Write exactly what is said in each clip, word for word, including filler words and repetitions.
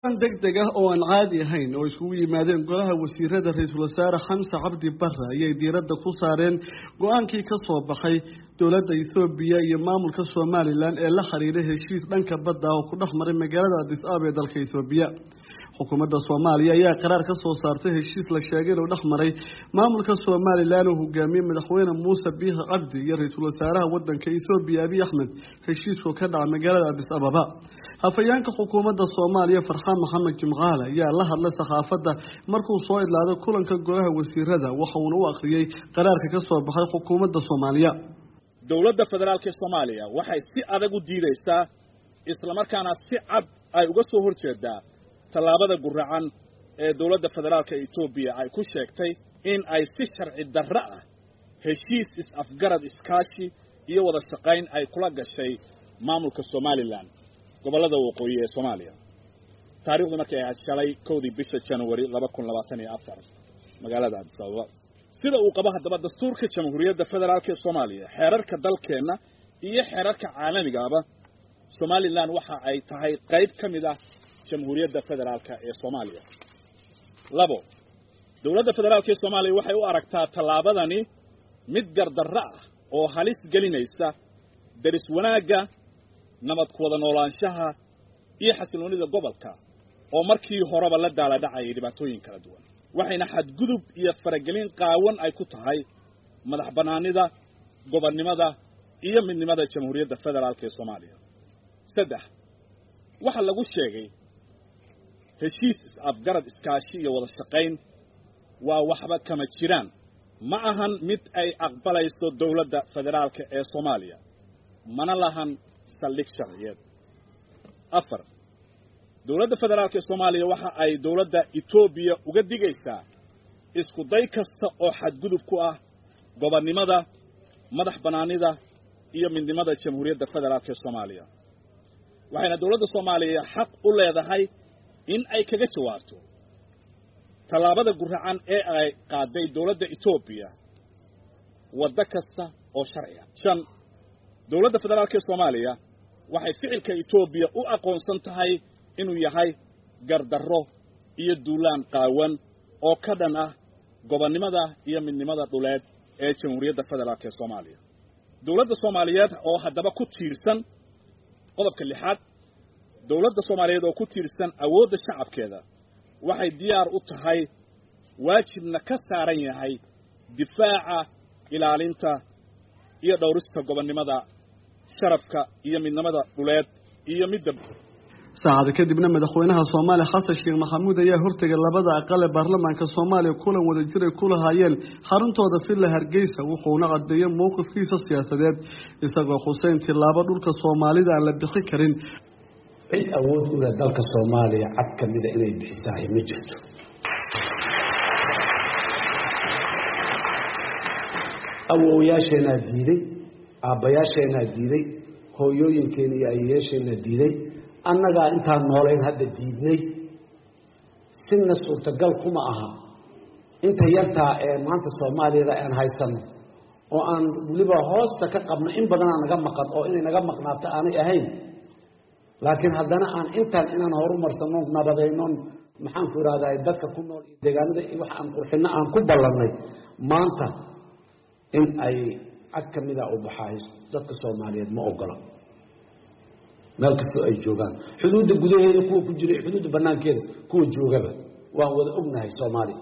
degdeg ah oo aan caadi ahayn oo isugu yimaadeen golaha wasiirada ra'iisul wasaare Xamse Cabdi Barre ayay diiradda ku saareen go'aankii ka soo baxay dowladda Itoobiya iyo maamulka Soomaaliland ee la xiriiray heshiis dhanka badda oo ku dhexmaray magaalada Addis Ababa ee dalka Itoobiya. xukuumadda Soomaaliya ayaa qaraar ka soo saartay heshiis la sheegay inuu dhexmaray maamulka Soomaaliland oo hogaamiyay madaxweyne Muuse Biixi Cabdi iyo ra'iisul wasaaraha waddanka Itoobiya Abiy Ahmed heshiiskoo ka dhacay magaalada Addis Ababa. Hafayeenka xukuumadda Soomaaliya Farxaan Maxamed Jimcaale ayaa la hadlay saxaafadda markuu soo idlaaday kulanka golaha wasiirada waxa uu u akhriyay qaraarka ka soo baxay xukuumadda Soomaaliya. dowladda federaalka Soomaaliya waxay si adag u diidaysaa isla markaana si cad ay uga soo horjeedaa tallaabada guracan ee dowladda federaalka Itoobiya ay ku sheegtay in ay si sharci darro ah heshiis is-afgarad iskaashi iyo wada shaqayn ay kula gashay maamulka Soomaaliland gobolada waqooyi ee Soomaaliya. taariikhdu markay ay shalay kowdii bisha January laba kun labaatan iyo afar magaalada Addis Ababa. sida uu qabo hadaba dastuurka Jamhuuriyadda Federaalka Soomaaliya xeerarka dalkeena iyo xeerarka caalamiga ah Soomaaliland waxa ay tahay qayb kamid ah Jamhuuriyadda Federaalka ee Soomaaliya. labo dowladda federaalka Soomaaliya waxay u aragtaa tallaabadani mid gardarro ah oo halis gelinaysa daris wanaaga nabad ku wada noolaanshaha iyo xasiloonida gobolka oo markii horeba la daala dhacay dhibaatooyin kala duwan waxayna xadgudub iyo faragelin qaawan ay ku tahay madax banaanida gobonnimada iyo midnimada Jamhuuriyadda Federaalka ee Soomaaliya. saddex waxa lagu sheegay heshiis afgarad iskaashi iyo wada shaqayn waa waxba kama jiraan ma ahan mid ay aqbalayso dowladda federaalka ee Soomaaliya mana lahan saldhig sharciyeed. afar dowladda federaalka ee Soomaaliya waxa ay dowladda Itoobiya uga digaysaa isku day kasta oo xadgudub ku ah gobonnimada madax banaanida iyo midnimada Jamhuuriyadda Federaalka ee Soomaaliya. waxayna dowladda Soomaaliya xaq u leedahay in ay kaga jawaabto tallaabada guracan ee ay qaaday dowladda Itoobiya wada kasta oo sharci ah. shan dowladda federaalka ee Soomaaliya waxay ficilka Itoobiya u aqoonsan tahay inuu yahay gardarro iyo duulaan qaawan oo ka dhan ah gobonnimada iyo midnimada dhuleed ee Jamhuuriyadda Federaalka ee Soomaaliya. dowladda Soomaaliyeed oo hadaba ku tiirsan qodobka lixaad dowladda Soomaaliyeed oo ku tiirsan awoodda shacabkeeda waxay diyaar u tahay waajibna ka saaran yahay difaaca ilaalinta iyo dhowrista gobonnimada sharafka iyo midnimada dhuleed iyo midda saacada kadibna madaxweynaha Soomaaliya Xasan Sheekh Maxamuud ayaa hortagay labada aqal ee baarlamaanka Soomaaliya kulan wada jir ay kula hayeen xaruntooda Villa Hargeysa wuxuuna cadeeyay mowqifkiisa siyaasadeed isagoo Xuseen tilaabo dhulka Soomaalida aan la bixi karin cid awood u leh dalka Soomaaliya cad kamid ah inay bixisahay ma jirto. awooyaasheena diiday aabayaasheena diiday hooyooyinkeena iyo ayeesheena diiday annaga intaan nooleen hadda diidnay sinna suurtagal kuma aha inta yartaa ee maanta Soomaalida aan haysano oo aan waliba hoosta ka qabno in badan aan naga maqan oo inay naga maqnaato aanay ahayn laakiin haddana aan intaan inaan horumarsano nabadayno maxaan ku raadaay dadka ku nool deegaanada wax aan qurxino aan ku ballanay maanta in ay cad kamida u baxayso dadka Soomaaliyeed ma ogola meel kasta ay joogaan xuduudda gudaheeda kuwa ku jira xuduudda banaankeeda kuwa joogaba waan wada ognahay Soomaali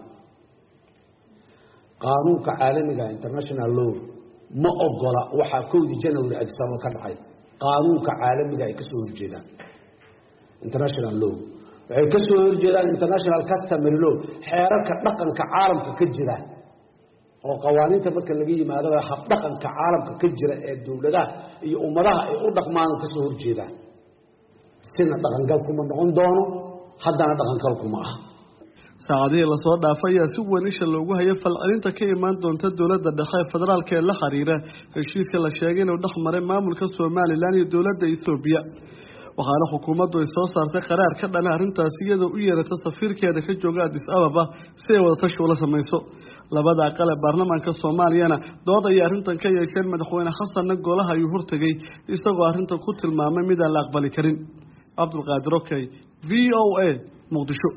qaanuunka caalamiga international law ma ogola waxa kowdii January Addis Ababa ka dhacay qaanuunka caalamiga ay ka soo horjeedaan international law waxay ka soo horjeedaan international customary law xeerarka dhaqanka caalamka ka jira oo qawaaniinta marka laga yimaado hab dhaqanka caalamka ka jira ee dawladaha iyo ummadaha ay u dhaqmaan ka soo horjeedaan sina dhaqangal kuma noqon doono haddana dhaqangal kuma ah. saacadihii la soo dhaafay ayaa si weyn isha loogu hayay falcelinta ka imaan doonta dowladda dhexe federaalka ee la xiriira heshiiska la sheegay inuu dhexmaray maamulka Soomaaliland iyo dowladda Itoobiya. waxaana xukuumaddu ay soo saartay qaraar ka dhan arrintaas iyadoo u yeeratay safiirkeeda ka jooga Addis Ababa si ay wada tashi ula samayso. labada aqal ee baarlamaanka Soomaaliyana dood ay arrintan ka yeesheen madaxweyne Xasan golaha ayuu hortagay isagoo arrinta ku tilmaamay mid aan la aqbali karin. cabdulqaadir okay v o a muqdisho.